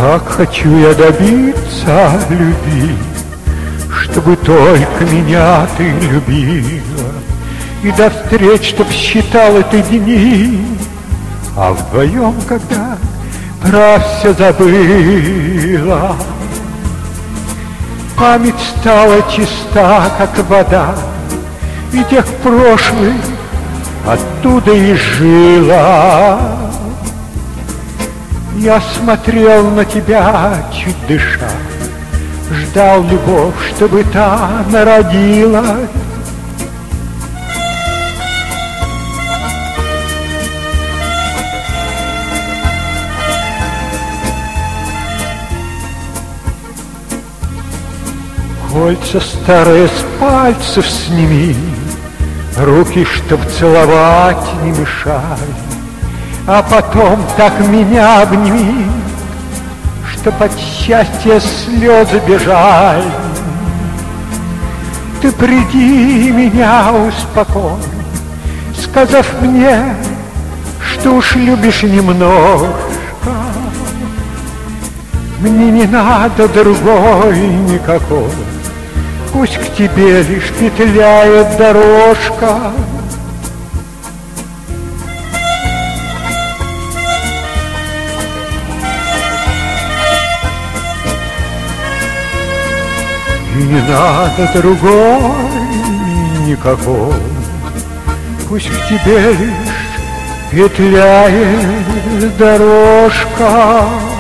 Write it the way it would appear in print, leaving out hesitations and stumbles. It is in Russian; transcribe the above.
Как хочу я добиться любви, чтобы только меня ты любила, и до встреч, чтоб считала ты дни, а вдвоем, когда про все забыла, память стала чиста, как вода, и тех прошлых оттуда и жила. Я смотрел на тебя, чуть дыша, ждал любовь, чтобы та народилась. Кольца старые с пальцев сними, руки, чтоб целовать не мешали, а потом так меня обними, чтоб от счастья слезы бежали. Ты приди меня успокой, сказав мне, что уж любишь немножко. Мне не надо другой никакой, пусть к тебе лишь петляет дорожка. И не надо другой никакой, пусть к тебе лишь петляет дорожка.